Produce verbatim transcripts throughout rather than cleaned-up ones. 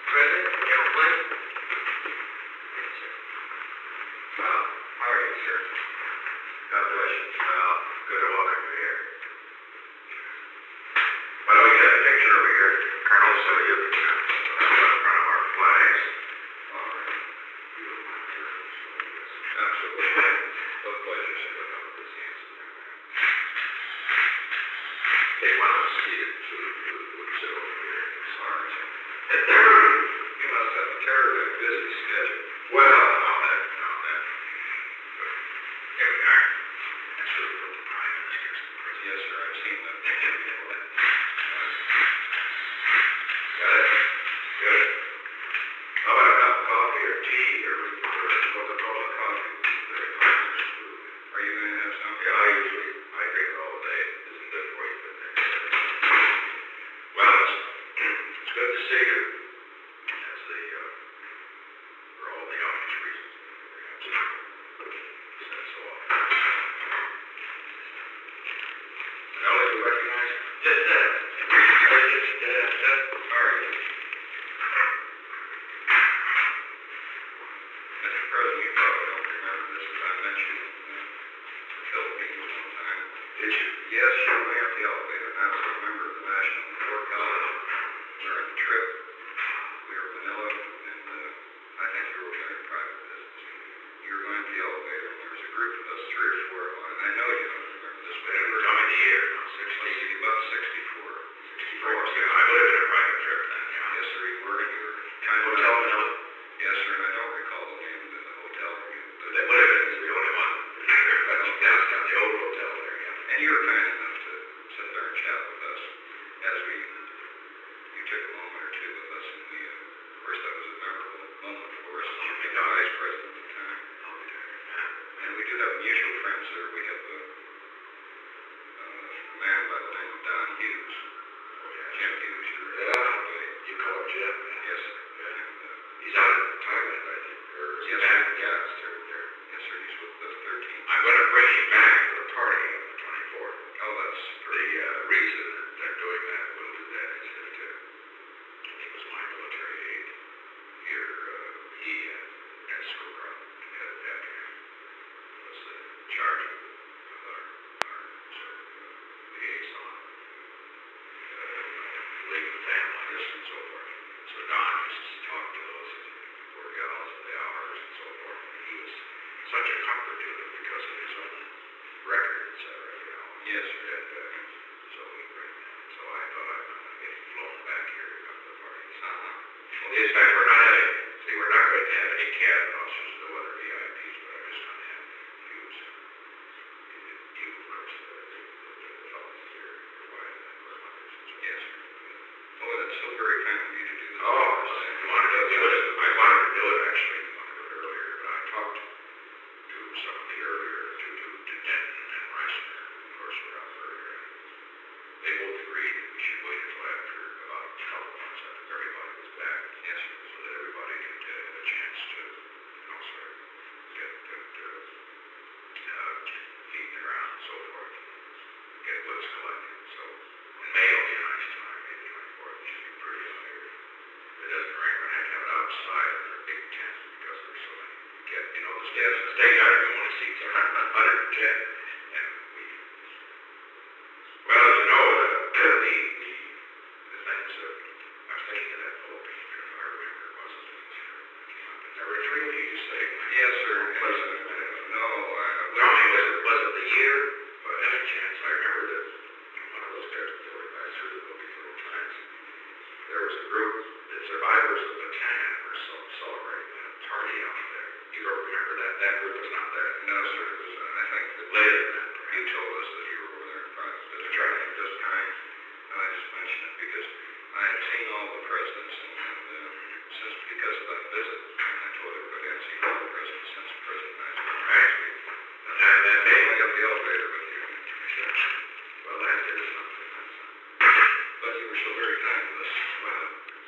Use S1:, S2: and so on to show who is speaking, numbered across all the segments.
S1: President, General Flynn. Yes, sir. Well, how are you, sir? God bless you. Well, good to welcome you here. Why don't we get a picture over here, Colonel, so you can uh, in front of our flags. All right. You don't mind, sir? Absolutely. What a pleasure, sir, to come to this hands. Hey, why don't we see it? We'll sit over here. Sorry, sir. You must have a terribly busy schedule. Well, I'll bet, I'll bet. Here we are. That's really what the Prime Minister's the president. Yes, sir, I've seen that. Got it? Good. How about a cup of coffee or tea or Coca-Cola coffee? Very fine. Are you going to have some? Yeah, I usually, I drink all day. Isn't good for you, but well, it's, it's good to see you. That's the, uh, for all the obvious reasons. Said so often. Ellie, do you recognize him? Just that. Just that. Sorry. Mister President, you probably don't remember this, but I mentioned uh, the Philippines one time. Did you? Yes, sure. We have the elevator. I was a member of the National War College. During the trip, we were in Manila, and uh, I think you were very private business. You were going to the elevator, and there was a group of us, three or four of us, and I know you don't remember this, but we were coming the year, sixty, about sixty-four. sixty-four. Yeah, I would have been a private trip then, yeah. Yes, sir, you were, and you were kind of... Hotel Manila? Yes, sir, and I don't recall the name of the hotel. But that would have been the only one. I don't downtown, the old hotel there, yeah. And you were kind enough to sit there and chat with us as we... You took a moment or two with us, and we, uh, of course, that was a memorable moment for us. You were the vice president at the time. And we do have mutual friends there. We have a, uh, a man by the name of Don Hughes. Oh, yeah. Jim Hughes. Yeah. You call him Jim? Yes, sir. And, uh, he's out in Thailand, I think. Or is he back? Yeah, it's there. there. Yes, sir. He's with the thirteen. I'm going to bring him back for the party on the twenty-fourth. Oh, that's the uh, reason that they're doing that. We'll do that is that uh, he was my military aide here. Uh, he and, and Scowcroft had after him was uh, in charge of our, our sort of uh, liaison, uh, legal families and so forth. So Don used to talk to those poor gals at the hours and so forth. And he was such a comfort to them because of his own record, et cetera, you know. Yes, sir. And, uh, so he bring them. So I thought I'd get flown back here to come to the parties. Uh-huh. Well, in fact, we're not having, see, we're not going to have any cabinet officers, no other V I Ps, but I'm just going to have Hughes. You, of course, the, the, the fellows here, your wife, and of course, others. Yes, sir. Oh, that's so very kind of you to do that. Oh, I wanted to do it. I wanted to do it, actually. I wanted to do it earlier, but I talked to some of the earlier, to, to, to Denton and Reisner, of course, were out earlier. They both agreed that we should wait until after about a couple months after everybody was back. Yes, sir. So that everybody could uh, have a chance to, you know, sort of get, get uh, uh, feet in the ground and so forth, and get what's collected. So, in May will be a nice time, May the twenty-fourth, it should be pretty out here. If it doesn't rain, we're going to have to have it outside in a big tent because there's so many. We get, you know, the state, the state got to want to see one hundred ten. And we, well, as you know, the, the, the, the things that I was thinking of that Pope, if I remember, it wasn't it came up in every dream you say. Yes, sir. It wasn't a minute. No, I, tell me, was it, was it the year? But any chance, I remember that one of those guys was going back through the movie several times. There was a group, the survivors of Bataan were so celebrating a party out there. You don't remember that? That group was not there. No, sir. It was, uh, I think that later than that, you told us that you were over there in private. But the trying to just kind, and I just mentioned it because I had seen all the presidents, and, and uh, since because of that visit, and I told everybody I'd seen all the presidents since President Eisenhower asked me. And that, that day, I got the elevator with you. Well, that is something. But you were so very kind to us. Well,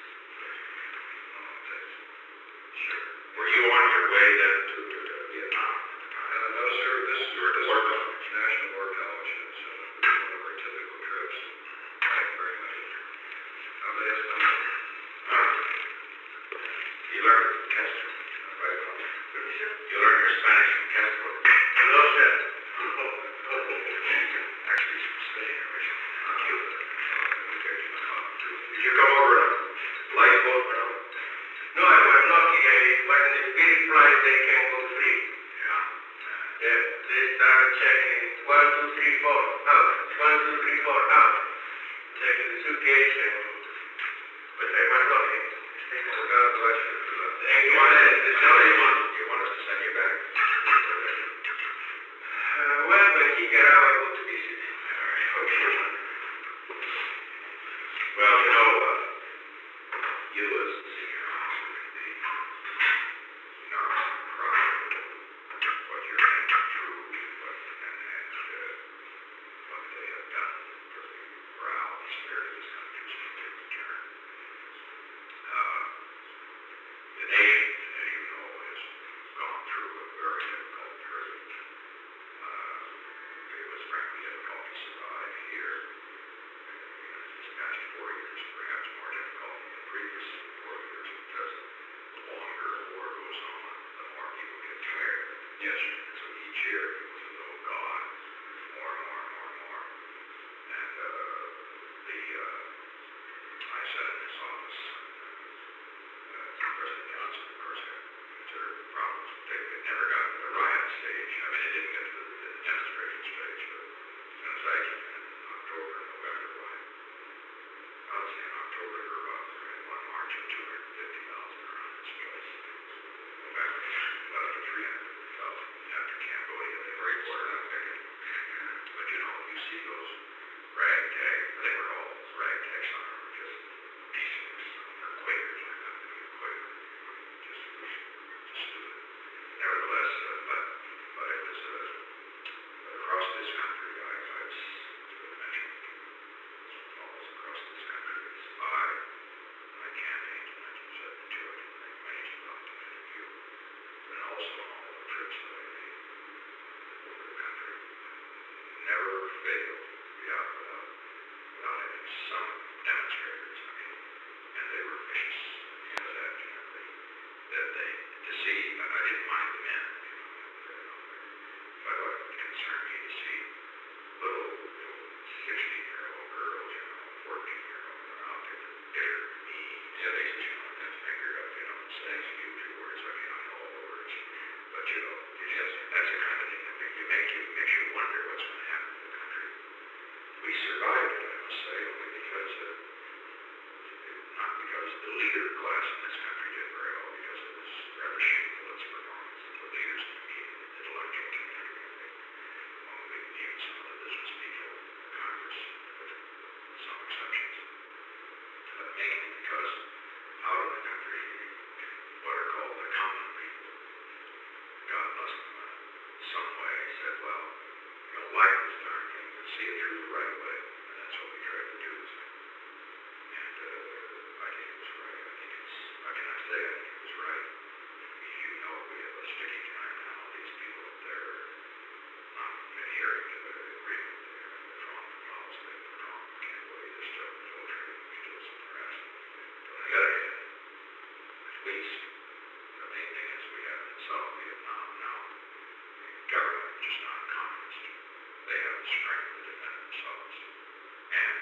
S1: oh, that's, sure. Were you on your way then to, to, to Vietnam? Uh, no, sir. This is your War College, National War College. It's uh, one of our typical trips. Thank you very much. How about you? Uh, learned it from Castro. Right? You learned your Spanish from Castro. No, sir. Actually, from Spain originally. Not Cuba. Did you come over a lifeboat now? No, I was lucky. I, when the spirit flight, they can go free. Yeah. Yeah. They started checking one, two, three, four, out. One, two, three, four, out. Checking the suitcase, and but I was lucky. Well, God bless you. Thank you. Want, is that what you want? You want us to send you back? Uh, well, when he get out, I go to visit him. All right. Okay. Well, you know, uh, you as the senior officer can be nervous and proud of what your men have proved, what, and, and uh, what they have done for the morale and spirit of this country since they returned. Uh, the nation, as you know, has gone through a very difficult period. Uh, it was frankly difficult to survive here. These past four years, perhaps more difficult than the previous four years, because the longer a war goes on, the more people get tired. Yes, sir. And so each year it was as though God, more and more and more and more. And uh, the uh, I sat in this office, and uh, President Johnson, of course, had considerable problems. They had never gotten to the riot stage. I mean, they didn't get to the, the demonstration stage, but as soon as I came in, in October and November, why? I would say in October there were about one march of two hundred fifty thousand around this place. November, about to three hundred fifty thousand after Cambodia. They were border that big. But you know, you see those ragtag, they were all ragtag, some of them were just decent, they're Quakers, I got to be a Quaker. Just, just stupid. Nevertheless, uh, but, but it was uh, across this country, I, I've mentioned almost across this country, it's I, my campaign in nineteen seventy-two, I didn't make many, not to many of you, but also on all the trips that I made over the country, never failed to be out without, without having some demonstrators. I mean, and they were vicious. You know that generally. That they, to see, I, I didn't mind the men, you know, you know, but what concerned me to see little, little sixteen-year-old girls, you know, fourteen-year-old, they're out there with bitter, mean faces, you know, and finger up, you know, saying use your words. I mean, I know all the words, but you know, it is, that's the kind of thing that make you, make you, makes you wonder what's going to happen to the country. We survived it, I must say, only because, uh, not because the leader class in this country did very well, because it was rather shameful its performance. The leaders in the media, the intellectual community, only even some of the business people, Congress, with some exceptions. But mainly because out in the country, what are called the common people, God bless them, uh, some way said, well, you know, like this darn thing, but see it through the right way. And that's what we tried to do. And uh, I think it was right. I think it's, I cannot say I think it was right. You know, we have a sticking time now. These people up there are not adhering to the agreement. They're in the wrong policy. They put wrong in Cambodia. They're still infiltrating. Still some harassment. But on the other hand, at least, the main thing is we have in South Vietnam now a government which is not communist. They have the strength to defend themselves. And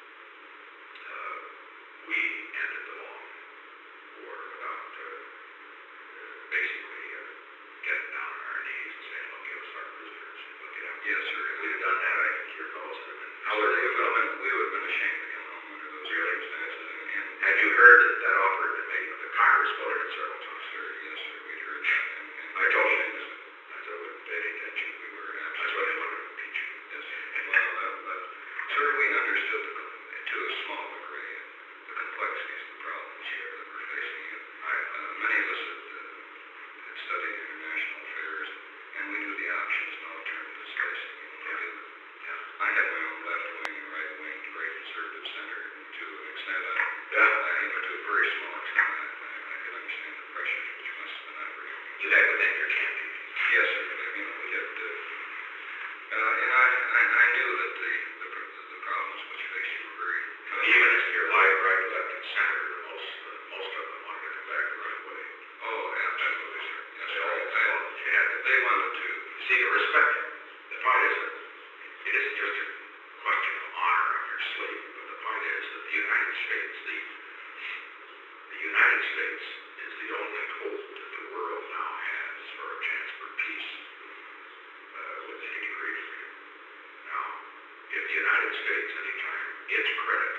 S1: uh, we ended the long war without uh, uh, basically uh, getting down on our knees and saying, look, give us our prisoners. Look it up. Yes, sir. If we'd have done that, I think your fellows would have been. How would they have been? We would have been ashamed to come home under those circumstances. And, and had you heard that that offer had been made, the Congress voted it several times, sir? Yes, sir. We'd heard that. And, and I told you this. I told you with paid attention. We were absolutely. That's why they wanted to impeach you. Yes, sir. And well, that, that, sir, we understood the, to a small degree the complexities of the problems here that we're facing. And I, uh, many of us had, uh, had studied international affairs, and we knew the options and alternatives facing. You know, we knew, yeah. I had my own left wing and right wing, very conservative center, and to an extent, I, yeah. I, you know, to a very small extent, I, I, I could understand the pressures which must have been operating. You had within your campaign? Yes, sir. You know, we had, uh, uh, and I, I, I knew that the, the, the problems which faced you were very. Even as your life, right, left and center, most, uh, most of them wanted to come back the right way.
S2: See, the respect, the point is, it isn't just a question of honor on your sleeve, but the point is that the United States, the, the United States is the only hope that the world now has for a chance for peace uh, with any degree of freedom. Now, if the United States anytime gets credit,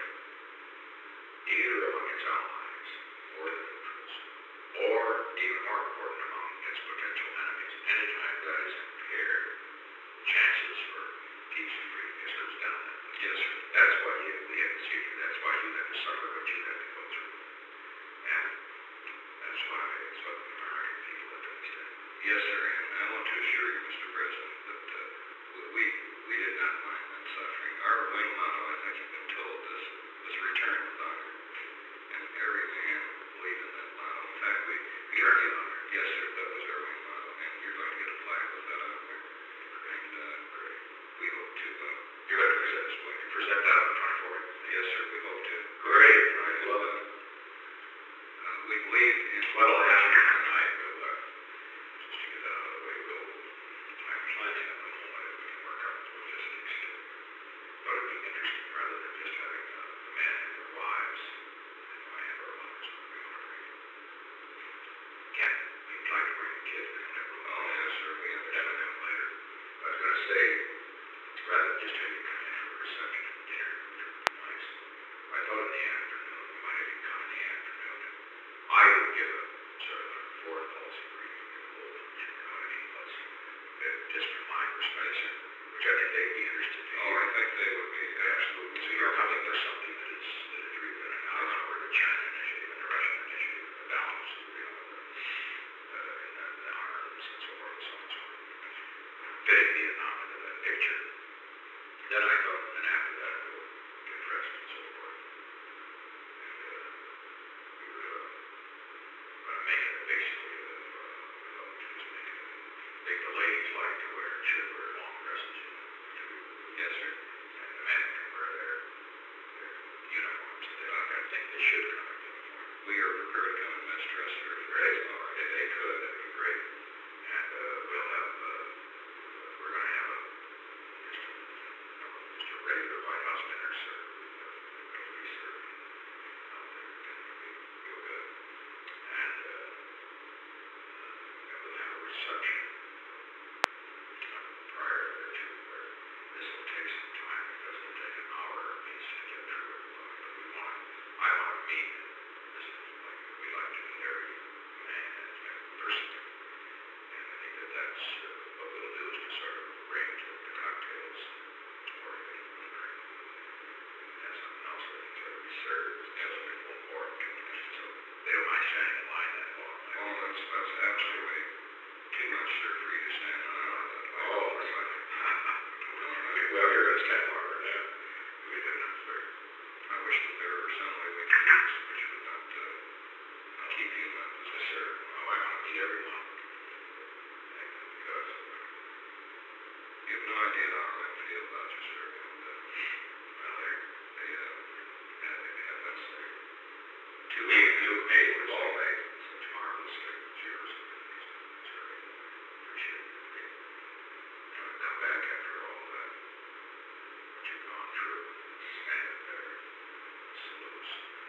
S2: either among its allies or the neutrals, or even more important among its potential enemies, anytime that is impaired, chances for peace and freedom just goes down that much. Yes, sir. That's why you, we have to see you. That's why you have to suffer what you have to go through. And that's why it's what the American people have to understand.
S1: Yes, sir. And I want to assure you, Mister President, that uh, we we did not mind that suffering. Our wing motto, I think you've been told this, was return with honor. And every man believed in that motto. In fact, we
S2: Return with honor.
S1: Yes, sir. That was our wing motto. And you're going to get a flag with that on there. And uh, we hope to. Uh,
S2: You're going to present this way. You present that on the twenty-fourth.
S1: yes, sir. We hope to.
S2: Great. I
S1: And,
S2: love
S1: uh,
S2: it.
S1: uh, we believe in.
S2: Well, I'll ask you tonight, but uh, just to get that out of the way, we'll, I'm planning on the whole night we can work out the logistics. But it'd be interesting rather than just having uh, the men and their wives, and I have our wives, we want to bring. Can't, we'd like to bring the kids, we don't have room.
S1: Oh, yes, sir. We
S2: That
S1: understand.
S2: would come later. I was going to say, rather than just have you come in for a reception and dinner, which would be nice, I thought in the afternoon, we might have you come in the afternoon. I would give a sort of a foreign policy briefing to the whole function, you know what I mean? Let's, uh, just from my perspective, which I think they'd be interested to
S1: Oh,
S2: hear.
S1: I think they would be
S2: Absolutely. So you're coming for something that is, that is really going to now over the China initiative and the Russian initiative and the balance, you know, the, uh, and the, the arms and so forth and so on and so forth. Fitting Vietnam into that picture. Then I thought, and after that we'll get dressed and so forth. And uh, we were uh, going to make it basically, uh, we thought we should just make it, make the ladies like to wear, should wear long dresses, you know.
S1: Yes, sir.
S2: And the men can wear their, their uniforms. They, I think they should come in uniform.
S1: We are prepared to come and miss dress, sir. If
S2: Great.
S1: that's all right.
S2: If they could, that'd be great. And uh, we'll have, uh, we're going to have a, just a, you know, just a regular White House dinner served. Uh, it'll be served out there. It'll be real good. And, uh, and we'll have a reception uh, prior thereto where this will take some time because it'll take an hour at least to get through everybody. But we want to, I want to meet, this is like we like to meet every man and person. And I think that that's uh, what we'll do is to sort of arrange the, the cocktails or if anyone will drink. We have something else that can sort of be served. Yes, we won't pour it too much. So they don't mind standing in line that long.
S1: Oh, that's, that's absolutely too much, sir, for you to stand on that way.
S2: Oh, that's right. Well, you're going to stand longer than that. We did not, sir.
S1: I wish that there were some way we could do this, which would not uh, keep you in that
S2: Yes,
S1: position.
S2: sir. Oh, I want to meet everyone. Because
S1: You have no idea how I feel about you, sir. And, uh, well, they, they, uh, yeah, they have that, sir.
S2: two weeks, two made with all made such marvelous statements. Yours and these statements are very appreciated. You know, come back after all that, what you've gone through, stand up there, salute.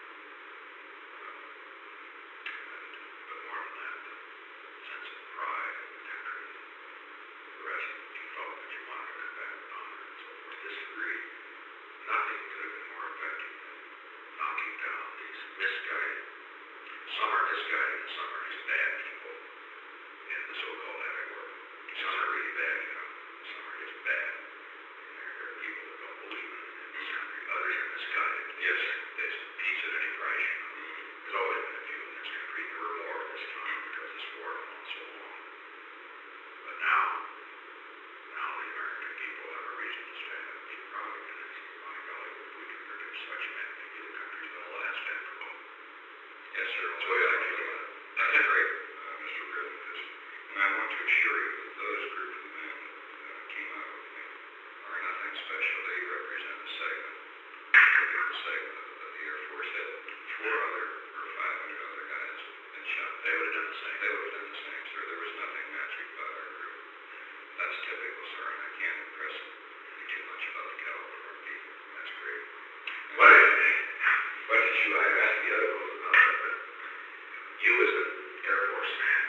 S2: Uh, and, but more than that, the sense of pride in the country, the rest, you felt that you wanted to come back with honor and so forth. Disagree. Nothing could have been more effective than knocking down these misguided, some are misguided and some are just bad people in the so-called heavy world. Some are really bad, you know, some are just bad. And there, there are people that don't believe in, in this country. Others are misguided. Yes, there's peace at any price, you know. There's always been a few in this country. There were more this time because this war went on so long. But now, now the American people have a reason to stand up and be proud again and say, by golly, if we can produce such men, maybe the country's going to last after all.
S1: Yes, sir.
S2: That's the way I feel about it.
S1: That's great, uh, Mister President. And I want to assure you that those group of men that uh, came out with me are nothing special. They represent a segment, a particular segment of, of the Air Force that four other or five hundred other guys been shot.
S2: They would have done the same.
S1: They would have done the same, sir. There was nothing magic about our group. That's that's typical, sir, and I can't impress you too much about the caliber of our people.
S2: That's great.
S1: And
S2: What did, what did you, I asked the other ones about that, but you as an Air Force man,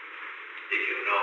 S2: did you know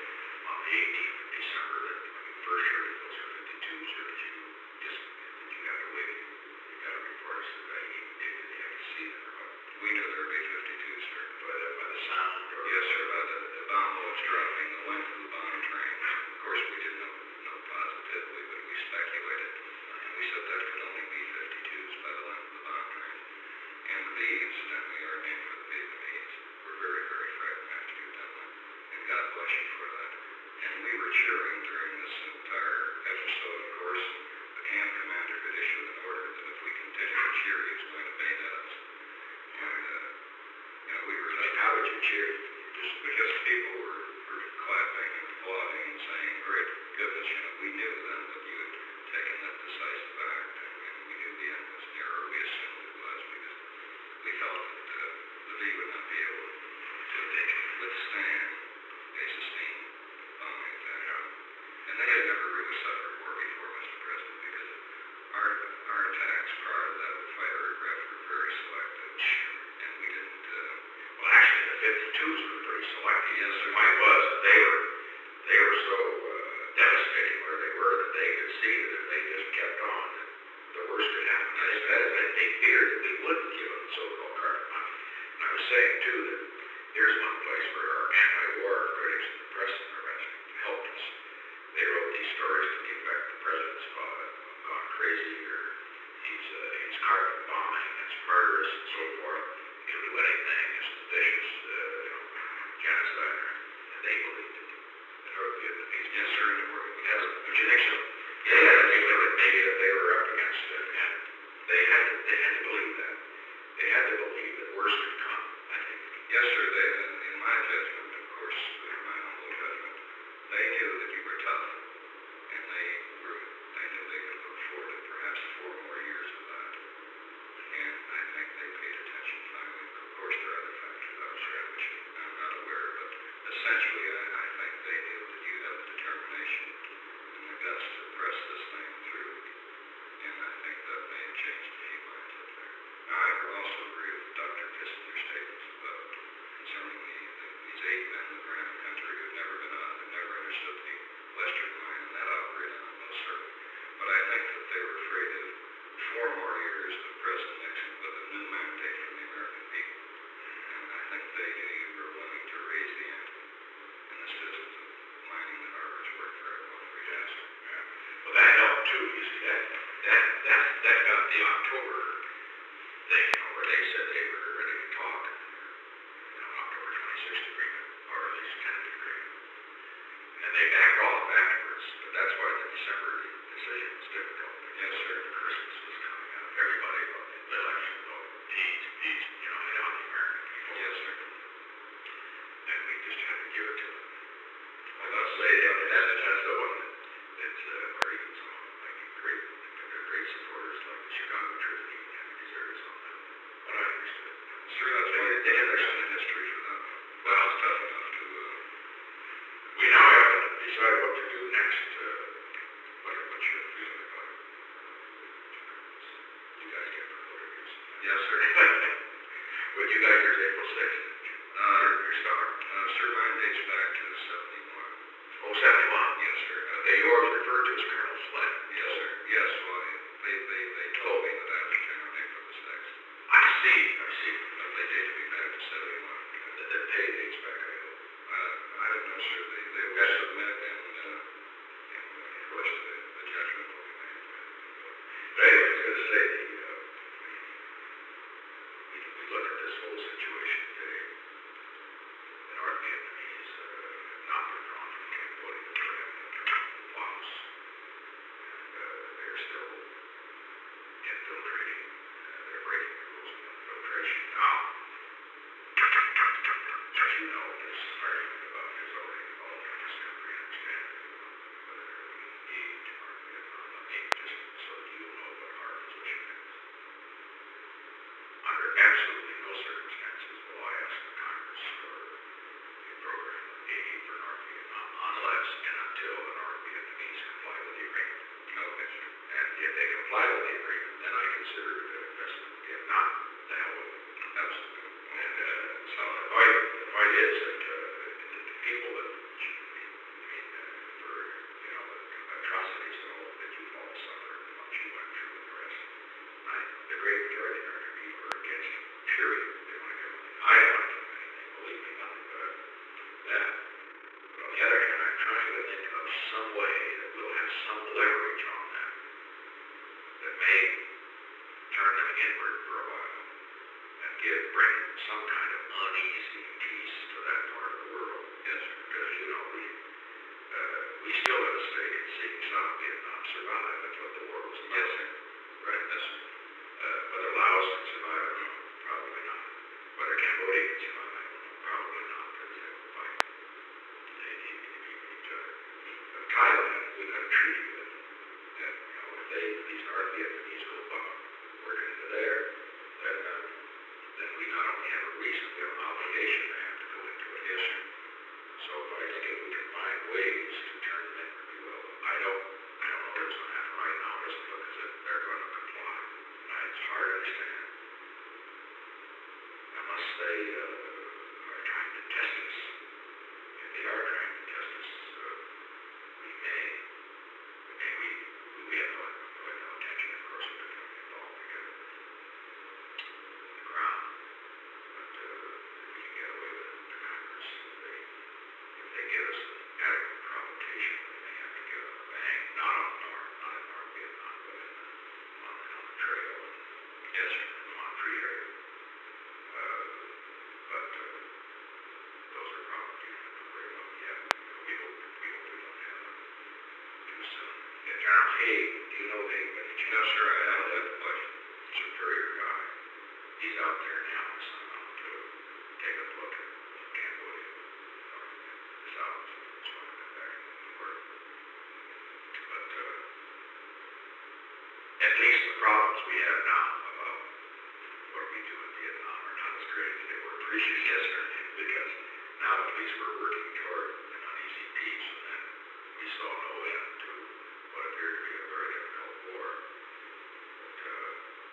S2: on the eighteenth of December that when you first heard that those were fifty-twos, or did you just, did you have to wait? You got a report that said that you did, did you have to see them or what?
S1: we knew there would be fifty-two, sir.
S2: By the, by the sound or?
S1: Yes, sir, by the, the bomb was dropping, the length of the bomb train. Of course, we didn't know, know positively, but we speculated. And we said that could only be fifty-twos by the length of the bomb train. And the B, incidentally, our name for the Vietnamese, were very, very frightened after you'd done that. And God bless you for that. And we were cheering during this entire episode, of course. The camp commander had issued an order that if we continued to cheer, he was going to bayonet us. And, uh, you know, we were
S2: Like, how would you cheer?
S1: just because people were, were clapping and applauding and saying, great goodness, you know, we knew then that you had taken that decisive act, and, and we knew the end was near, or we assumed it was, because we felt that uh, the V would not be able to withstand a sustained bombing attack. And they had never really suffered war before, Mister President, because our, our attacks prior to that with fighter aircraft were very selective, and we didn't, uh,
S2: Well, actually, the fifty-twos were pretty selective.
S1: Yes, sir.
S2: The point was that they were, they were so uh, devastating where they were that they could see that if they just kept on, that the worst could happen. I think that is that they feared that we wouldn't give them the so-called carte blanche. And I was saying, too, that here's one place where our anti-war critics in the press and the rest helped us. They wrote these stories to the effect the president's uh, gone crazy, or he's, uh, he's carbon bombing, it's murderous, and so forth. He'll do anything, it's a vicious, uh, you know, genocide, and they believed it. And our Vietnamese,
S1: yes, sir, and we're,
S2: yes, don't you think so? Yeah, yeah, they knew that maybe that they were up against it, and they had to, they had to believe that. They had to believe that worse could come, I think.
S1: yes, sir, they, in, in my judgment, of course, in my humble judgment, they knew that you were tough, and they were, they knew they could look forward to perhaps four more years of that. And I think they paid attention finally. Of course, there are other factors outside which I'm not aware of, but essentially, I, I think they knew that you had the determination and the guts to press this thing through. And I think that may have changed a few minds up there. Now, I also agree with Doctor Kissinger's statements about concerning the, the, these eight men that ran the country who've never been on, who've never understood the Western line, and that operated on them, most certainly. But I think that they were afraid of four more years of President Nixon with a new mandate from the American people. And I think they knew you were willing to raise the ante in this business of mining the harbors worked very well for you.
S2: Yes, yeah. Well, that helped too, you see, that, that, that, that got the October thing, you know, where they said they were ready to talk, you know, October twenty-sixth agreement, or at least tentative agreement. And they backed off afterwards, but that's why the December decision was difficult.
S1: Yes, sir.
S2: Christmas was coming up. Everybody loved the election, though, peace, peace, you know, and on the American people.
S1: Yes, sir.
S2: And we just had to give it to them.
S1: Well,
S2: Let's
S1: that's
S2: say that, that's, that's the one that, that's, uh, or even some of them, like great, they're great supporters, like the Chicago Tribune, even had to desert us on that. But I understood.
S1: Sir, that's why they had there's some history for that. Well, it's tough enough to, uh,
S2: We now have to decide what to do next. Uh, what, what's your feeling about it? You guys get promoted recently.
S1: yes, sir.
S2: What you got here is April sixth.
S1: Uh,
S2: Your, your star.
S1: uh, sir, mine dates back to seventy-one.
S2: Oh, seventy-one.
S1: Yes, sir. Uh,
S2: They yours referred to as Colonel Flynn.
S1: yes, sir. Yes, well, they, they, they told me that I was General April the sixth.
S2: I see, I see.
S1: But they dated me back to seventy-one.
S2: The, the pay dates back, I hope.
S1: Uh, I don't know, sir. They, they will submit, and, uh, and uh, of course, the, the judgment will be made.
S2: But anyway, I was going to say, the, uh, we, we look at this whole situation today, the North Vietnamese uh, have not withdrawn from Cambodia. They're having internal plots, and uh, they're still infiltrating. Uh, they're breaking the rules of infiltration. Now, as you know, this argument about has already evolved in this country, and understand whether we engage our Vietnam. Let me just, so that you know what our position is. Under absolutely no circumstances will I ask the Congress for a program of aid for North Vietnam unless and until uneasy peace to that part of the world. Yes, because, you know, we, uh, we still at a stake in seeing South Vietnam survive. That's what the war was about. Yes, sir. Right, yes, sir. Uh, whether Laos can survive, I don't know. Probably not. Whether Cambodia can survive, I don't know. Probably not, because they will fight. They need to keep each other. But Thailand, we got a treaty with. That, you know, if they, these North Vietnamese go backward into there, then, uh, then we not only have a reason, we have an obligation to have to go into it. Yes, sir. So if I think if we can find ways to turn them in, we will. I don't, I don't know what's going to happen right now. It doesn't look as if they're going to comply. Uh, it's hard to understand. Unless they uh, are trying to test us. If they are trying to test us, uh, we may, we may, we, we have no, no, no intention, of course, of becoming involved together on the ground. But uh, if we can get away with it, the Congress, if they, if they give us an adequate provocation, we may have to give them a bang, not up north, not in North Vietnam, but in the, on, the, on the trail, and, yes, sir, in the Mon Free area. Uh, but uh, those are probably not to worry about yet. We hope, we hope we don't have them too soon. Yeah, General Haig, do you know Haig by any chance? No, sir, I haven't had the pleasure. Superior guy. He's out there now, so out to take a look at Cambodia, north and south. That's why I got back into the work. But uh, at least the problems we have now about what we do in Vietnam are not as great as they were previously. Yes, sir. Because now at least we're working toward an uneasy peace, and then we saw no end to what appeared to be a very difficult war. But, uh,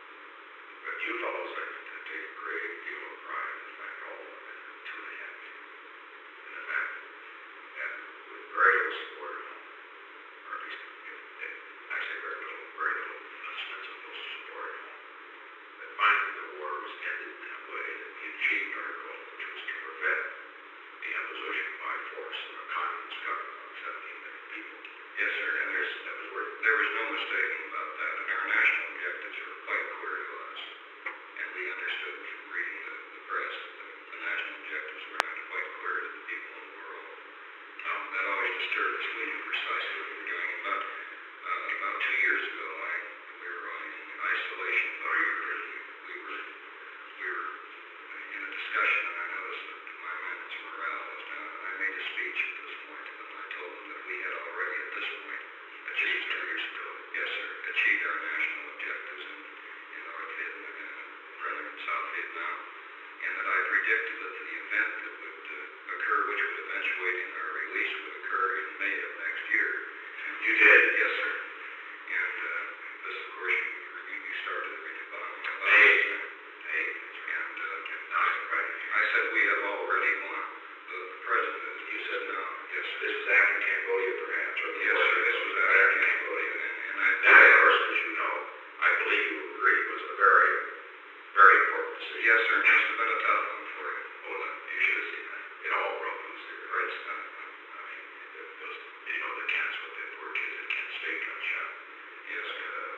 S2: but you fellows, I think, take a great deal of pride in the fact all of them have two and a half years. In the fact that with very little support at home, or at least if, if I say very little, very little ostensible support at home, that finally the war was ended in a way that we achieved our goal, which was to prevent the imposition by force of a communist government of seventeen million people. Yes, sir, and there's, that was worth, there was no mistaking about that, and our national objectives were quite clear to us, and we understood from reading the, the press that the national objectives were not quite clear to the people in the world. Um, that always disturbed us. We knew precisely what we were doing. About, uh, about two years ago, I, we were on in isolation for years. We were, we were in a discussion, and I noticed that my men's morale was down, and I made a speech at this point to them. I told them that we had already, at this point, achieved two years ago, yes, sir, achieved our national objectives in, in North Vietnam, in Northern and South Vietnam, and that I predicted that the event that would uh, occur, which would eventuate in our release, would occur in May of next year. And you did, yes, sir. And uh, this, of course, you, you, you started reading about me about hey, it. Hey, and uh, now right. I said we have already won. The, the president, you said no. Yes, sir. This was after Cambodia, perhaps, or yes, sir. This was after, after Cambodia, and, and I. That, of course, as you know, I believe you agree, was a very, very important decision. Yes, sir. Just about a tough one for you. Oh, no, you should have seen that. It all broke loose there. Right. I, I mean, it was, you know, the Kents, what the poor kids at Kent State got shot. Yes, sir. Uh,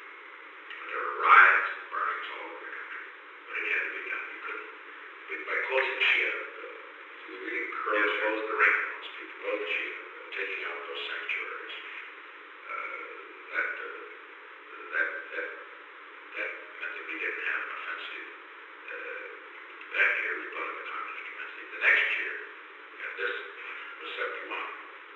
S2: there were riots and burnings all over the country, but it had to be done. You couldn't, but by closing Shia, uh, we really closed, yes, closed the ring on those people, closed Shia, uh, taking out those sanctuaries. Uh, that, uh, that, that, that meant that we didn't have an offensive. Uh, that year we brought the communist offensive. The next year, and this was seventy-one.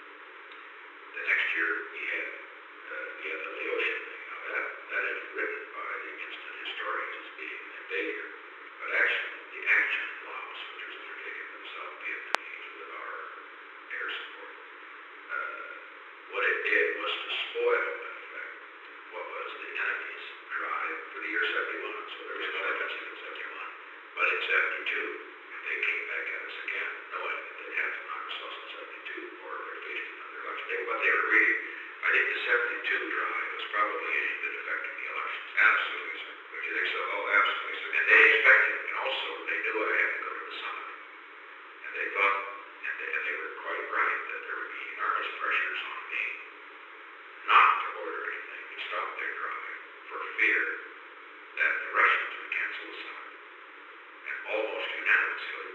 S2: The next year we had, uh, we had the Laotian thing. Now that, that is written by the instant historians as being a failure, but actually the action in Laos, which was undertaken by the South Vietnamese with our air support, uh, what it did was to spoil, in effect, what was the enemy's drive for the year seventy-one. So there was no offensive in seventy-one, but in seventy-two they came back at us again, knowing that they'd have to knock us off in seventy-two or they faced another election. They, what they were reading, I think the seventy-two drive was probably aimed at affecting the elections. Absolutely, sir. Don't you think so? Oh, absolutely, sir. And they expected, and also they knew I had to go to the summit. And they thought, and they, and they were quite right, that there would be enormous pressures on me not to order anything to stop their drive for fear that the Russians would cancel the summit. And almost unanimously,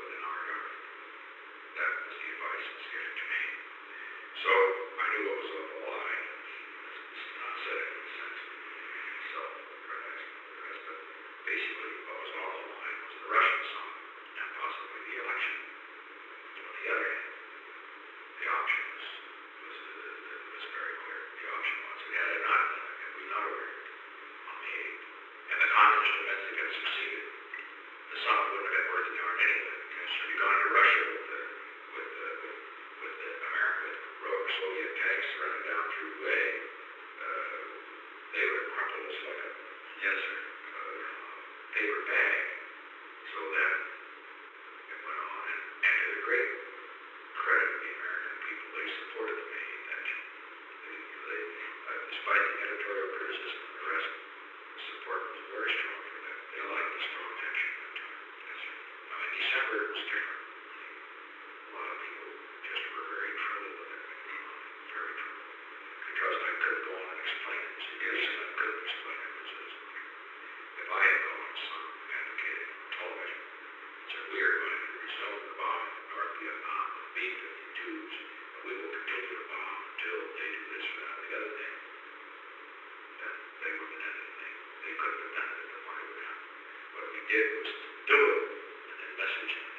S2: election. On the other hand, the option was, was, uh, was very clear. The option was, it had it not done it, had we not ordered on the eighth, and the communist offensive had succeeded, the South wouldn't have been worth a darn anyway. Because if you'd gone to Russia with the, with the, with, with the American, with Soviet tanks running down through Way, uh, they would have crumpled us like a, yes sir, uh, paper bag. So then, it went on, and, and to the great credit of the American people, they supported the Maine action. They, they, uh, despite the editorial criticism and the rest, the support was very strong for that. They liked the strong action at that time. Yes, sir. I mean, December was different. A lot of people just were very troubled with it. Very troubled. Because I couldn't go on and explain it. So yes, I couldn't explain it. It was, if I had gone on some advocating on television, said we are going to resume the bombing of North Vietnam with B fifty-twos, and we will continue to bomb until they do this or that or the other thing, then they wouldn't have done anything. They couldn't have done it if the money would come. What we did was do it, and then message them.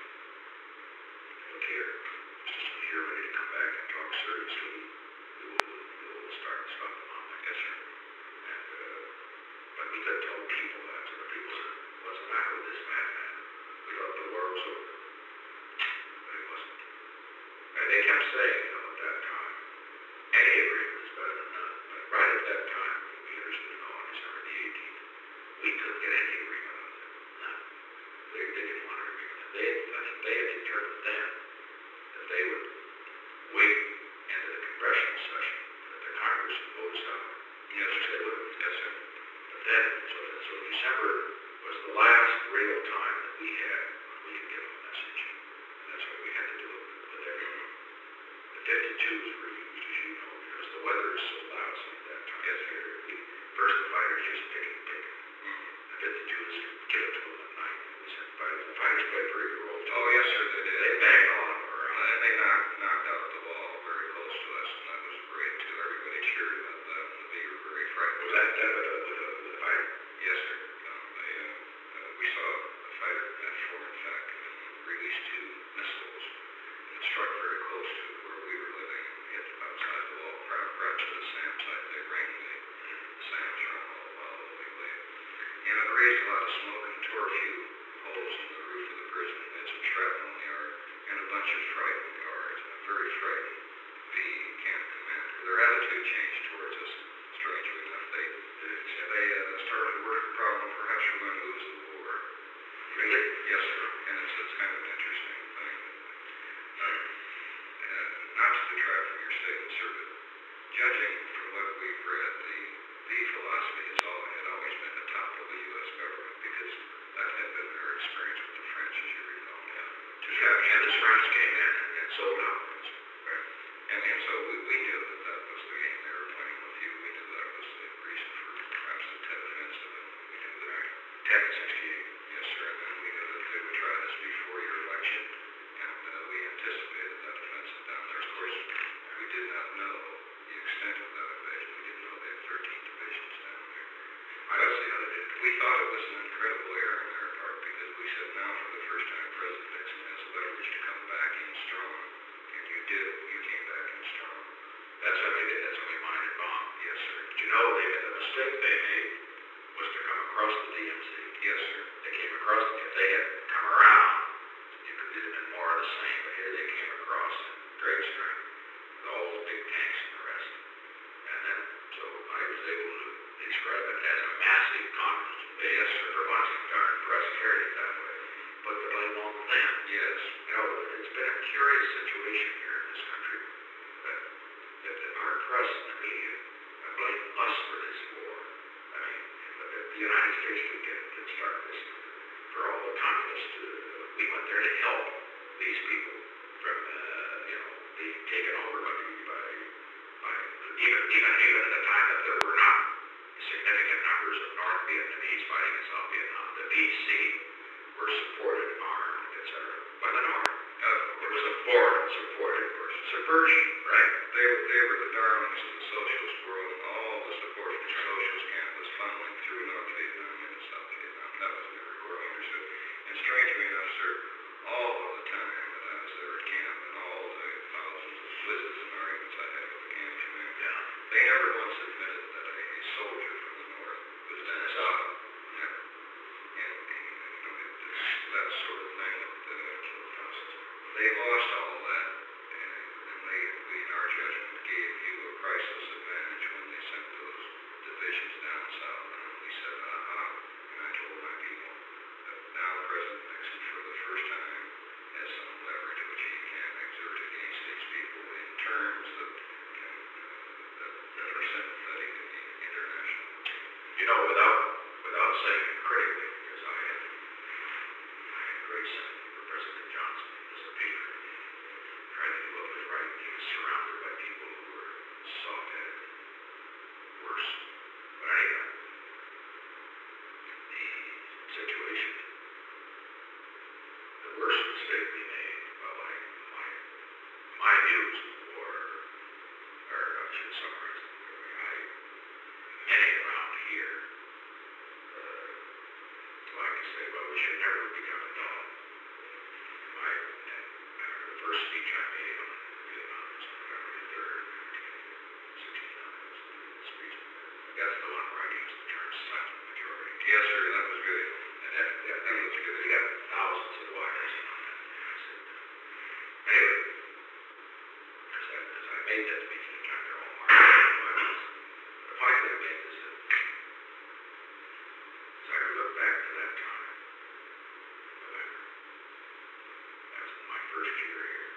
S2: Look here, if you're ready to come back and talk seriously, we will, we will start to stop the bombing. Yes, sir. And, uh, but we could tell people that, so the people said, what's the matter with this madman? We thought the war was over. But it wasn't. And they kept saying, you know, at that time, any agreement is better than none. But right at that time, we understood, no, on December the eighteenth, we couldn't get any agreement out of them. None. They, they didn't want an agreement. And they, I think they had determined then that they would wait into the congressional session, that the Congress would vote us out. Yes, they would. Yes, sir. But then, so, so December was the last real time that we had when we could give them a message. And that's why we had to do it with everyone. The fifty-twos were used, as you know, because the weather is so lousy at that time. Yes, sir. We, first the fighters just pick and pick. Mm-hmm. The fifty-twos give it to them at night. And we said, fighters, the fighters played pretty good role. Oh, yes, sir, they did. They banged on them around. Uh, and they knocked, knocked out the ball very close to us, and that was great, too. Everybody cheered about that, and we were very frightened. Was that done with a, with a, with a fighter? Yes, sir. Um, they, uh, uh, we saw a fighter at Fort, in fact, release two missiles, and it struck very close to where we were living, and hit outside the wall, right, right to the SAM site. They rang the, the SAMs around all the while that we lived. And it raised a lot of smoke and tore a few holes in the roof of the prison. We had some shrapnel in the yard, and a bunch of frightened guards, and a very frightened V camp commander. Their attitude changed towards us, strangely enough. They, they uh, started to work the problem, perhaps we're going to lose the war. Really? Yes, sir. And it's, it's kind of an interesting thing. Uh, uh, not to detract from your statement, sir, but judging from what we've read, the, the philosophy has all, had always been the top of the U S government, because that had been their experience with the French, as you recall. Yeah. To have, and the French came in and, and sold out. Right. And, and so we, we knew that that was the game they were playing with you. We knew that was the reason for perhaps the Tet Offensive, and we knew that Tet in sixty-eight. Yes, sir. And then we knew that they would try this before your election, and uh, we anticipated that offensive down there. Of course, we did not know the extent of that invasion. We didn't know they had thirteen divisions down there. I don't see how they did. We thought it was an incredible error on their part, because we said, now for the first time, President Nixon has leverage to come back in strong. And you did. You came back in strong. That's how they did. That's how we minded bomb. Yes, sir. But you know, they made the mistake they made was to come across the D M Z. Yes, sir. They came across, if they had come around, it could have been more of the same. But here they came across in great strength, with all the big tanks and the rest. And then, so I was able to describe it as a massive communist invasion. Yes, sir. For once, darn press carried it that way. Put the blame on them. Yes. You know, it's been a curious situation here in this country that, that, that our press and the media have blamed us for this war. I mean, but the, the United States would get, get started this for all the communists. Uh, we went there to help these people from, uh, you know, being taken over by, by, by even, even, even at the time that there were not significant numbers of North Vietnamese fighting in South Vietnam. The V C were supported, armed, et cetera, by the North. Uh, it was a foreign supported subversion, right? They, they were the darlings of the socialist world, and all the support from the socialist camp was funneling through North Vietnam into South Vietnam. That was never clearly understood. And strangely enough, sir, all of the time,
S1: this in arguments I had with the camp command.
S2: Yeah.
S1: They never once admitted that a, a soldier from the north was in the south. Never. And, and you know, it, it's that sort of thing that uh, they lost all of that, and, and they, we, in our judgment, gave you a priceless advantage when they sent those divisions down south. And we said, aha, and I told my people that now President Nixon, for the first time, has some leverage which he can exert against these people in terms that can, uh, that, that are sympathetic in the international.
S2: You know, without without saying it critically, because I had, I had great sympathy for President Johnson as a patriot. Tried to do what was right. He was surrounded by people who were soft-headed, worse. But anyway, the situation, the worst mistake we made, well, I, my, my views of the war, or I should summarize them, I, many around here, uh, like to say, well, we should never have begun at all. My, the first speech I made on Vietnam was November the third, nineteen sixty-nine. Speech. That's the one where I used the term silent majority.
S1: Yes, sir, that was good.
S2: And that, that, that was good. We got thousands of wires on that. Anyway, as I, as I made that speech at the time, they're all marked. The point that I made is that as I look back to that time, November, that was my first year here,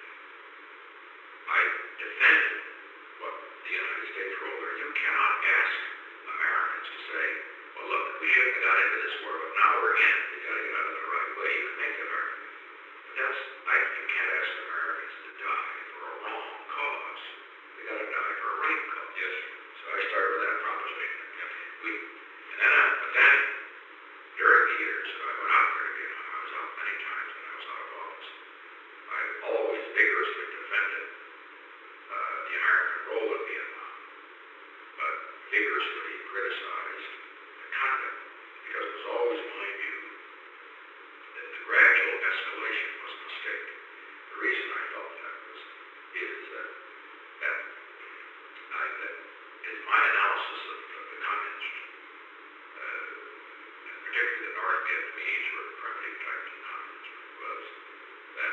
S2: I defended what the United States role there. You cannot ask Americans to say, well, look, we shouldn't have got into this war, but now we're in. We've got to get out of it the right way. You can make that argument. But that's, I, you can't ask Americans to die for a wrong cause. They got to die for a right cause.
S1: Yes, sir.
S2: So I started with that proposition. We, and then, I, but then, during the years that I went out there to Vietnam, I was out many times when I was out of office. I always vigorously defended uh, the American role in Vietnam, but vigorously criticized the conduct, because it was always my view that the gradual escalation was a mistake. The reason I felt that was, is that, that, I, that is my analysis of, of the communists, uh, and particularly the North Vietnamese were primitive types of communists, was that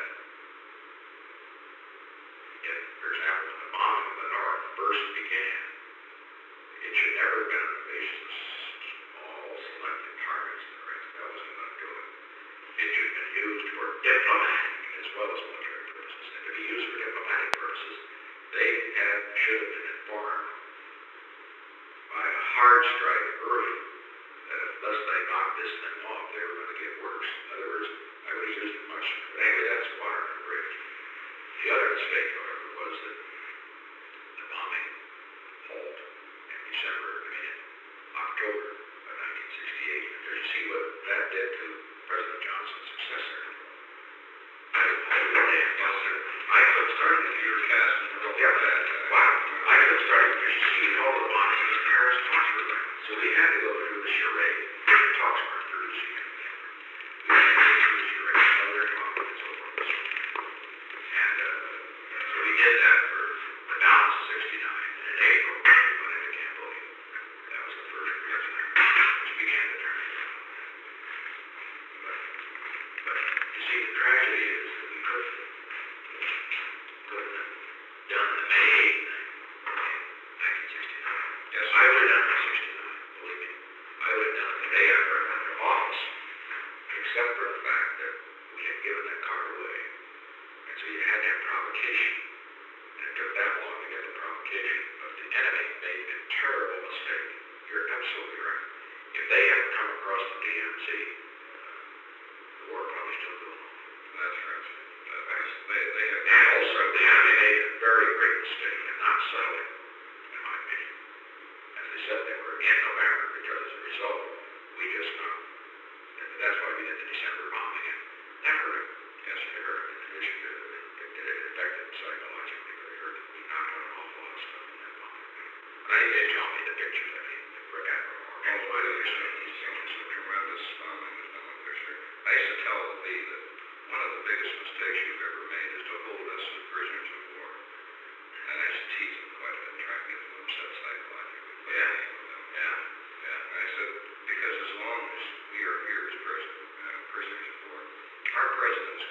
S2: if, for example, when the bombing of the North first began, it should never have been an invasion of small, selected targets. The rest that wasn't going to do it. It should have been used for diplomatic as well as military purposes. And to be used for diplomatic purposes, they had, should have been informed by a hard strike early that unless they knocked this thing off, they were going to get worse. In other words, I would have used it much sooner. But anyway, that's water under the bridge. The other mistake, however, was that the bombing halt in December, I mean in October of nineteen sixty-eight. And did you see what that did to President Johnson's successor? I didn't hold it in. Yes, sir. I could have started if you were cast and rolled yeah, that. Uh, wow. I could have started because you see all the bombing in the Paris talks were there. So we had to go through the charade. The talks weren't through, so you can we had to go through the charade. So they're talking and so forth. And uh, so we did that for the balance of sixty-nine. And in April, we went into Cambodia. That was the first reason which began the turning around. But, but you see, the tragedy is that we couldn't, couldn't have done the May eighth thing in nineteen sixty-nine. Yes, I would have done it in sixty-nine, believe me. I would have done it the day after I went into office, except for the fact that we had given that card away. And so you had to have provocation. And it took that long to get the provocation. But the enemy made a terrible mistake. You're absolutely right. If they hadn't come across the D M Z, uh, the war probably still going on.
S1: that's right. Uh, that's, they, they have.
S2: And also, the enemy made a very great mistake in not settling, in my opinion. As they said, they were in November because as a result, we just found. And that's why we did the December bombing. And that hurt him. Yes, it hurt him. It, it, it, it, it affected him psychologically, but it hurt him. We knocked out an awful lot of stuff in that bombing. But I think they tell me the pictures. I mean, the Rick Admiral Morgan.
S1: Oh, it is. It's a tremendous bombing that's done up there, sir. I used to tell the that one of the biggest mistakes you've ever made is to hold us as prisoners of war.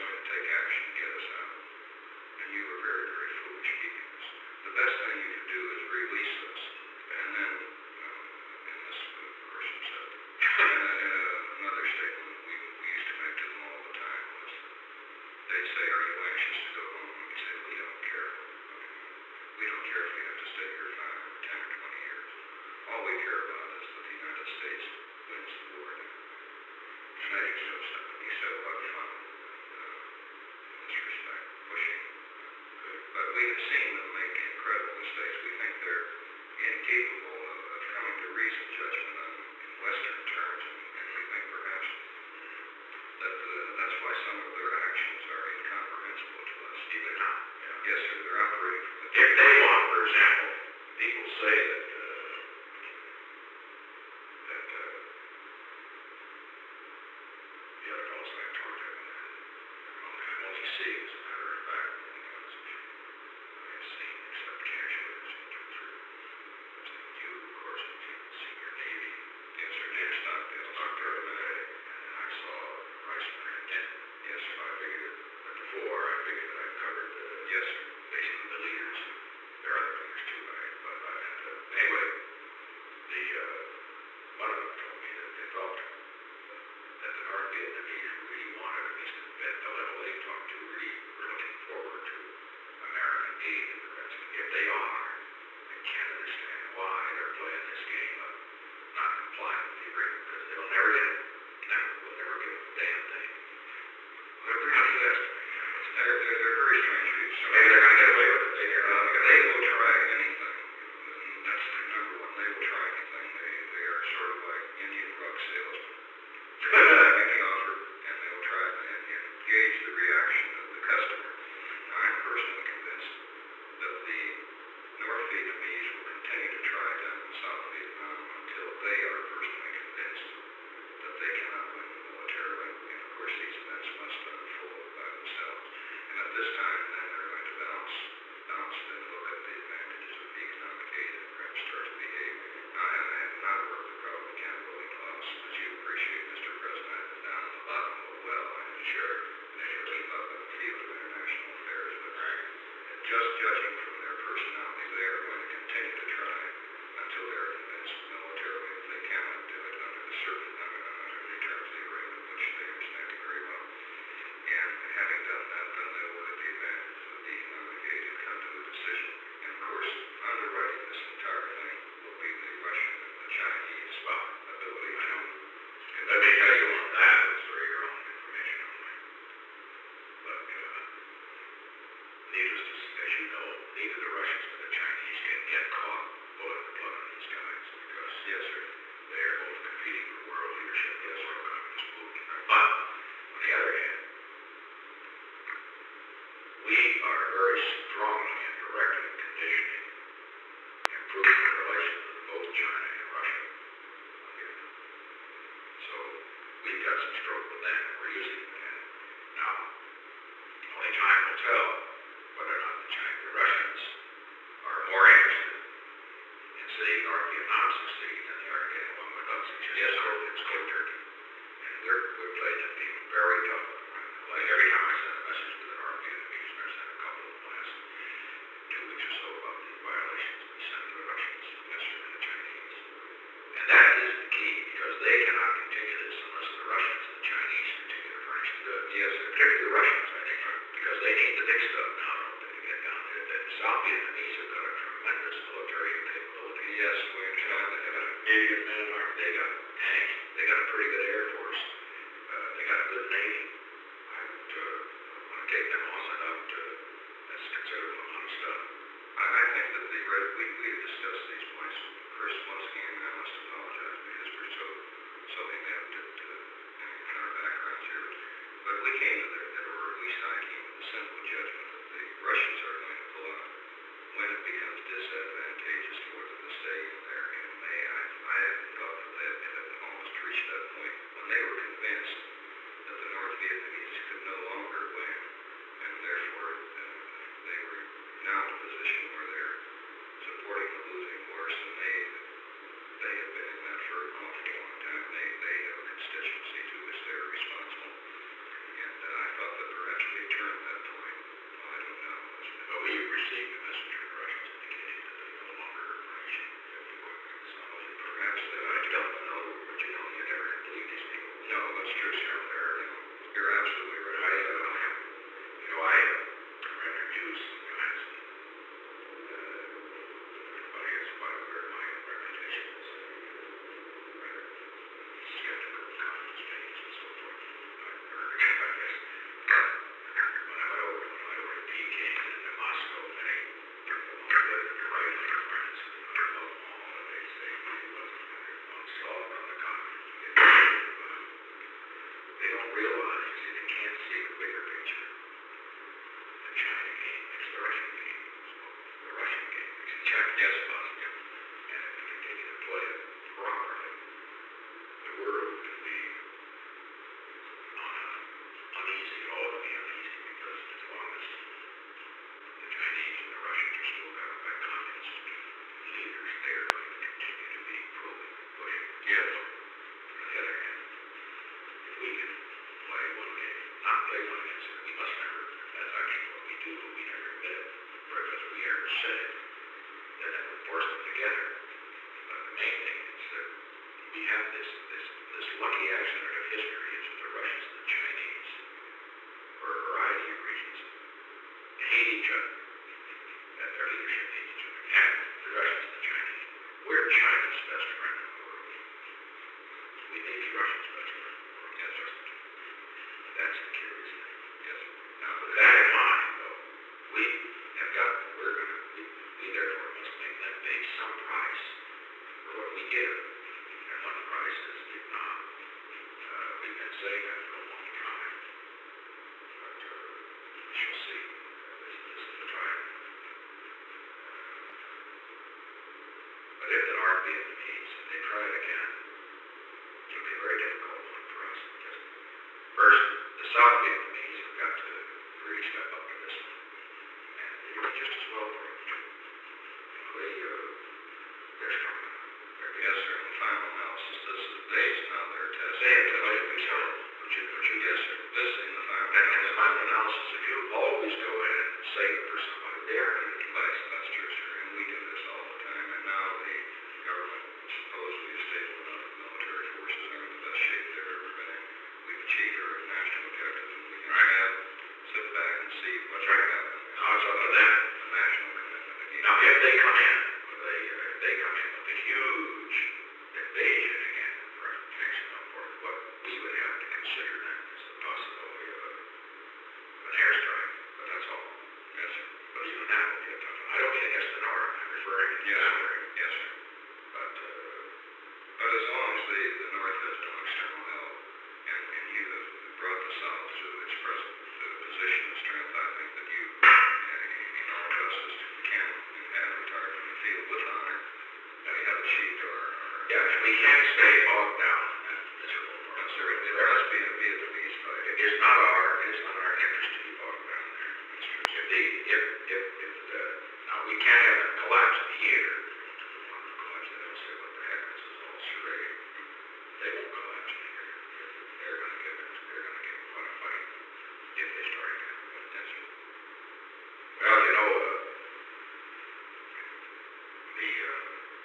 S1: going to take action to get us out. And you were very, very foolish keeping us. The best thing you could do is release us. And then, uh, and this, of course, you said, and, uh, another statement we, we used to make to them all the time was, they'd say, are you anxious to go home? And we say, we don't care. We don't care if we have to stay here five or ten or twenty years. All we care about is that the United States wins the war. And I used to be so upfront uh, in this respect, pushing. But we have seen them make incredible mistakes. We think they're incapable of, of coming to reasoned judgment on, in Western terms, and, and we think perhaps that uh, that's why some of their actions are incomprehensible to us.
S2: Even now. Yeah.
S1: Yes, sir, they're operating from the...
S2: If they want, for example, people say that, uh, that, uh, the other fellows I talked to, I'm only seeing, as a matter of fact, because I have seen, except casualties, through, you, of course, senior Navy,
S1: Yes, sir, James Stockdale.
S2: Stockdale, and I saw Rice Leonard Denton.
S1: Yes, sir.
S2: So I figured that before, I figured that I've covered, uh,
S1: Yes, sir.
S2: basically the leaders. There are other leaders too, right? But, uh, and, uh, anyway, the, uh, one of them told me that they felt that the North Vietnamese really wanted, at least at the level they talked to, really were looking forward to American aid in the rescue. If they are, I can't understand why they're playing this game of not complying with the agreement, because they'll never get it. Never. We'll never give them a damn thing. They're pretty honest.
S1: They're, they're, they're very strange people.
S2: So maybe they're going to get away with it. They,
S1: Uh, they will try anything. And that's the number one. They will try anything. They, they are sort of like Indian rug salesmen. They'll make the offer, and they'll try and, and gauge the reaction of the customer. Now, I'm personally convinced that the North Vietnamese will continue to try down in South Vietnam until they are personally convinced that they cannot win militarily. And of course, these events must unfold by themselves. And at this time, then they're going to balance, balance then look at the advantages of the economic aid and perhaps start to behave. Now, I have not worked the problem accountability clause. As you appreciate, Mister President, I've been down in the bottom of the well. I am sure that you keep up in the field of international affairs. But just judging from their personality, they are going to continue to try until they are convinced militarily that they cannot do it under the certain under, under the terms of the agreement, which they understand very well. And having done that, then they will look at the advantages of the economic aid and come to a decision. And of course, underwriting this entire thing will be the Russian and the Chinese
S2: well,
S1: ability
S2: I
S1: to...
S2: know. And let me tell you on that, it's for your own information only. But, uh, needless to say, as you know, neither the Russians nor the Chinese can get caught pulling the plug on these guys because,
S1: Yes, sir.
S2: they are both competing for world leadership in the world communist movement. But, on the other hand, we are very strongly and directly conditioning improving the relations with both China and Russia. Okay. So, we've got some stroke with them, and we're using that. Now, only time will tell whether or not the Chinese, the Russians are more interested in seeing North Vietnam succeed than they are getting along with us. It's just yes, so it's cold turkey. And we're, we're playing that game very tough. Like every time I send a message to the North Vietnamese, and I've sent a couple in the last two weeks or so about the violations we send to the Russians, yes, sir, and the Chinese. And that is the key, because they cannot continue this unless the Russians and the Chinese continue to furnish the goods. Yes, sir. Particularly the Russians, I think, because they need the big stuff now, don't they, to get down there. The South Vietnamese have got a tremendous military capability.
S1: Yes, we understand.
S2: They got a million men armed. They got tanks. They got a pretty good air force. Uh, they got a good navy. I would uh, want to take them on and out. Uh, that's considerable amount of stuff.
S1: I, I think that the red, we, we have discussed these points. First, once again, I must apologize because we're so, so inept at, uh, in, in our backgrounds here. But we came to the, or at least I came to the simple judgment that the Russians are going to pull out when it becomes disadvantageous for them to stay in there. And they, I, I thought that they had almost reached that point when they were convinced that the North Vietnamese could no longer win, and therefore uh, they were now in a position where they're supporting the losing horse, and they they have been in that for an awful long time. They they have a constituency to which they are responsible, and uh, I thought that perhaps
S2: Russia, that their leadership needs to join. And the Russians and the Chinese. We're China's best friend in the world. We may be Russia's best friend in the world. Yes, sir. That's the curious thing. Yes, sir. Now, with that in mind, though, we have got, we're going to, we, we therefore must make them pay some price for what we give. And one price is Vietnam. Uh, we've been saying that for a long time. But uh, we shall see. Uh, this, this is the time. But if the North Vietnamese, if they try it again, it'll be a very difficult one for us. Because first, the South Vietnamese have got to really step up to this one. And it would be just as well for them to. You know, they, uh, they're strong enough. They're,
S1: Yes, sir. In the final analysis, this is based on their test.
S2: they have to fight for each other. Don't you, don't you
S1: Yes,
S2: guess?
S1: sir. This in the final
S2: And in the
S1: analysis.
S2: final analysis, if you always go in and save for somebody, they are going to get
S1: That's, that's true, sir. And we do this all the time. And now the government supposedly is stable enough. The military forces are in the best shape they've ever been in. We've achieved our national objectives, and we can
S2: Right.
S1: have, sit back and see what's
S2: Right.
S1: going to happen.
S2: Now it's up to them.
S1: A national commitment again.
S2: Now, if they come in, if they, if they come in with a huge invasion again, for tanks and so forth, what we would have to consider then is the possibility of, a, of an airstrike. But that's all.
S1: Yes, sir.
S2: But even that will be a tough one. I don't mean against the North. I'm referring to
S1: Yes,
S2: the
S1: sir.
S2: South.
S1: Yes, sir.
S2: But uh,
S1: But as long as the, the North has no external help, and, and you have brought the South to its present uh, position of strength, I think that you, uh, in all justice, can and have retired from the field with honor. And we have achieved our, our
S2: yeah, and we can't stay bogged down in that miserable
S1: I'm
S2: North.
S1: sorry, there must be a Vietnamese fight.
S2: It is not our, it is not our interest to be bogged down there.
S1: That's true.
S2: If they, if, if, if the, now we can't have them collapse here. We don't want them to collapse. They don't say what the heck, this is all charade. They won't collapse here. They're gonna give it, they're gonna give quite a fight if they strike it. But that's, well, you know, uh, the, uh,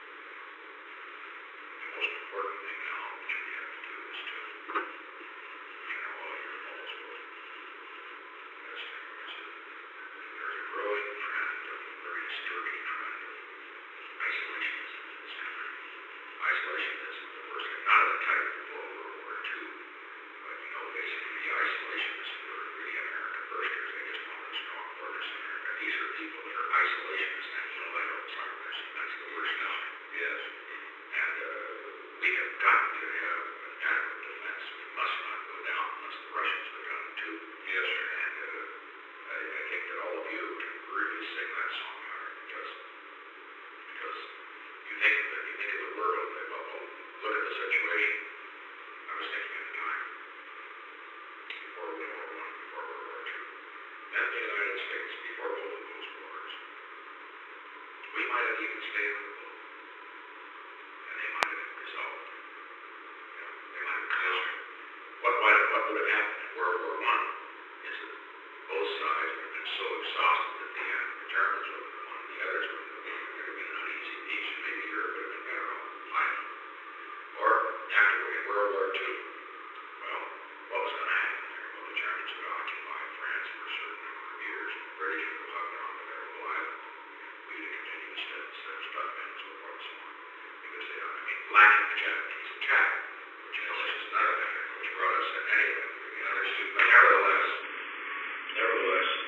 S2: the most important thing now, which we have to do is to general all your balls will. That's, there's a, there's a growing trend, a very disturbing trend of isolationism in this country. Isolationism is the worst, not of the type of World War Two, but you know, basically the isolationists who are really American firsters, they just wanted a strong fortress in America. These are people that are isolationists and unilaterals, aren't they? That's the worst kind.
S1: Yes.
S2: And uh, we have got to have an adequate defense. We must not go down unless the Russians go down too.
S1: Yes, sir.
S2: And uh, I, I think that all of you can really sing that song hard because because you think of it, you think of the world. That, well, well, look at the situation. I was thinking at the time before World War One, before World War Two, and the United States before both of those wars, we might have even stayed on the boat, and they might have resolved. You know, they might have resolved. What might what would have happened in World War One is that both sides would have been so exhausted at the end. The Germans would have won, the others would have won. It would have been an uneasy peace, and maybe Europe would have been better off. I don't know. Or after in World War Two, well, what was going to happen there? Well, the Germans would occupy France for a certain number of years, and the British would have hung on to their little island. We would have continued to step, step, step in and so forth and so on. Because they, I mean, lacking the Japanese attack, which of course is another factor which brought us in anyway. We understood, but nevertheless, nevertheless,